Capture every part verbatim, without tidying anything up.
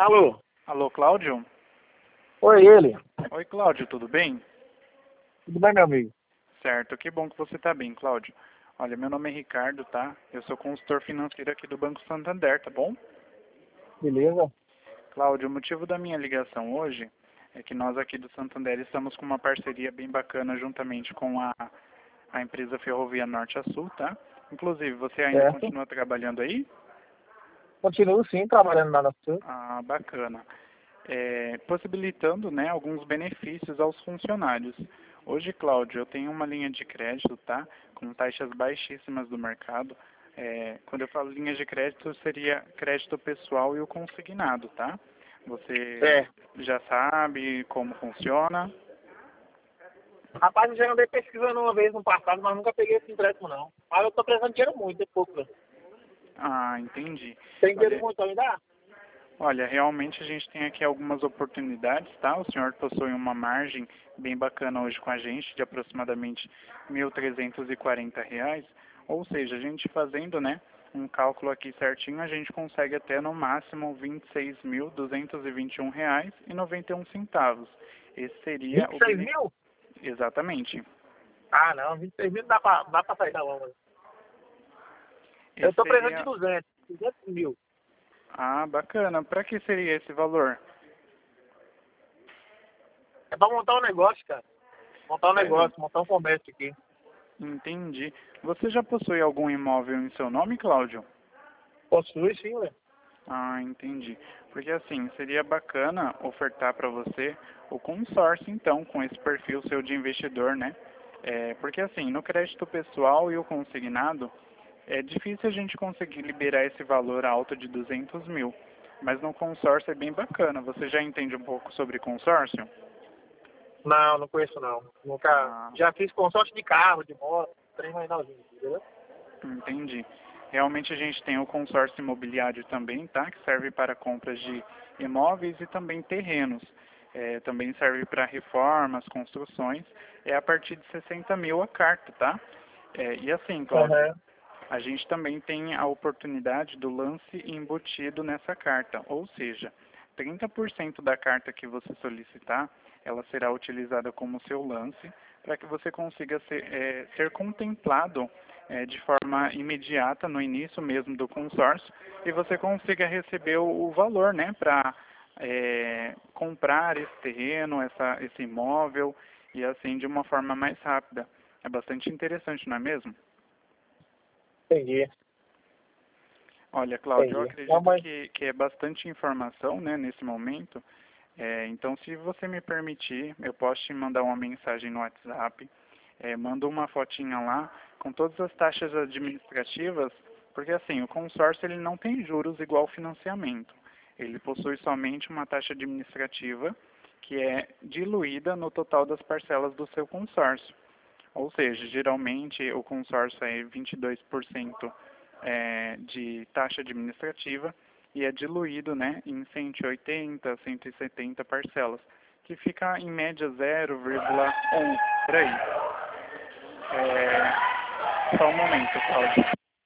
Alô? Alô, Cláudio? Oi, ele. Oi, Cláudio, tudo bem? Tudo bem, meu amigo? Certo, que bom que você está bem, Cláudio. Olha, meu nome é Ricardo, tá? Eu sou consultor financeiro aqui do Banco Santander, tá bom? Beleza? Cláudio, o motivo da minha ligação hoje é que nós aqui do Santander estamos com uma parceria bem bacana juntamente com a, a empresa Ferrovia Norte a Sul, tá? Inclusive, você ainda Certo. continua trabalhando aí? Continuo sim, trabalhando lá na sua. Ah, bacana. É, possibilitando, né, alguns benefícios aos funcionários. Hoje, Cláudio, eu tenho uma linha de crédito, tá, com taxas baixíssimas do mercado. É, quando eu falo linha de crédito, seria crédito pessoal e o consignado, tá? Você É. já sabe como funciona? Rapaz, eu já andei pesquisando uma vez no passado, mas nunca peguei esse empréstimo, não. Mas eu tô precisando de dinheiro muito, é pouco, velho. Ah, entendi. Tem dinheiro Olha, muito ainda? Olha, realmente a gente tem aqui algumas oportunidades, tá? O senhor possui uma margem bem bacana hoje com a gente, de aproximadamente mil trezentos e quarenta reais. Ou seja, a gente fazendo, né, um cálculo aqui certinho, a gente consegue até no máximo vinte e seis mil duzentos e vinte e um reais e noventa e um centavos. Esse seria vinte e o seis benefício. mil? Exatamente. Ah, não, vinte e seis mil não dá pra, dá pra sair da mão. Eu Esse tô precisando de seria. duzentos, duzentos mil. Ah, bacana. Para que seria esse valor? É pra montar um negócio, cara. Montar um Sério? negócio, montar um comércio aqui. Entendi. Você já possui algum imóvel em seu nome, Cláudio? Possui sim, velho. Ah, entendi. Porque assim, seria bacana ofertar para você o consórcio, então, com esse perfil seu de investidor, né? É, porque assim, no crédito pessoal e o consignado, é difícil a gente conseguir liberar esse valor alto de duzentos mil. Mas no consórcio é bem bacana. Você já entende um pouco sobre consórcio? Não, não conheço não. Nunca. Ah, Já fiz consórcio de carro, de moto, trem mais não, entendeu? entendi. Realmente a gente tem o consórcio imobiliário também, tá? Que serve para compras de imóveis e também terrenos. É, também serve para reformas, construções. É a partir de sessenta mil a carta, tá? É, e assim, Cláudio, Aham. a gente também tem a oportunidade do lance embutido nessa carta. Ou seja, trinta por cento da carta que você solicitar, ela será utilizada como seu lance para que você consiga ser, é, ser contemplado é, de forma imediata no início mesmo do consórcio e você consiga receber o, o valor, né, para é, comprar esse terreno, essa, esse imóvel e assim de uma forma mais rápida. É bastante interessante, não é mesmo? Entendi, Olha, Cláudio, eu entendi. Não, acredito mas que, que é bastante informação, né, nesse momento. É, então, se você me permitir, eu posso te mandar uma mensagem no WhatsApp, é, mando uma fotinha lá com todas as taxas administrativas, porque assim, o consórcio ele não tem juros igual ao financiamento. Ele possui somente uma taxa administrativa que é diluída no total das parcelas do seu consórcio. Ou seja, geralmente o consórcio é vinte e dois por cento é, de taxa administrativa e é diluído, né, em cento e oitenta, cento e setenta parcelas, que fica em média zero vírgula um por aí. É, só um momento, Cláudio.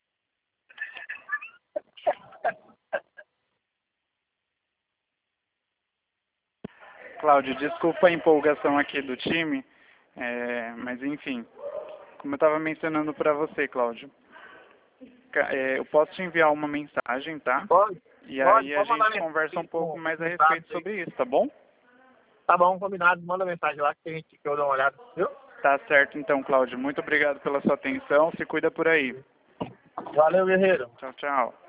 Cláudio, desculpa a empolgação aqui do time, é, mas enfim, como eu estava mencionando para você, Cláudio, ca- é, eu posso te enviar uma mensagem, tá? pode, E pode, aí a pode mandar gente conversa um mensagem pouco com mais a com dados respeito aí. sobre isso, tá bom? Tá bom, combinado. Manda mensagem lá que a gente que eu dou uma olhada, viu? Tá certo então, Cláudio. Muito obrigado pela sua atenção. Se cuida por aí. Valeu, guerreiro. Tchau, tchau.